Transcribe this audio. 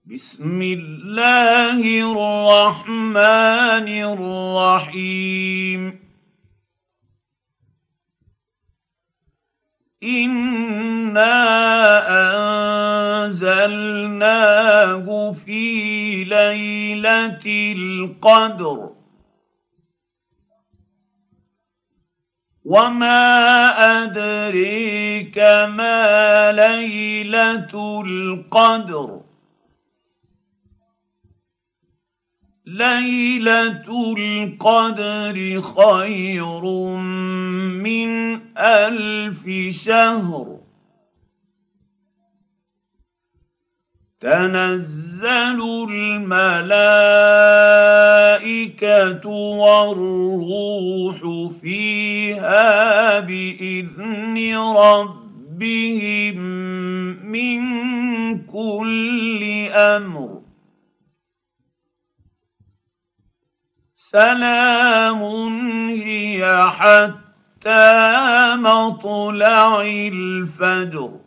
بسم الله الرحمن الرحيم. إنا أنزلناه في ليلة القدر وما أدريك ما ليلة القدر. ليلة القدر خير من 1000 شهر. تنزل الملائكة والروح فيها بإذن ربهم من كل أمر. سلام هي حتى مطلع الفجر.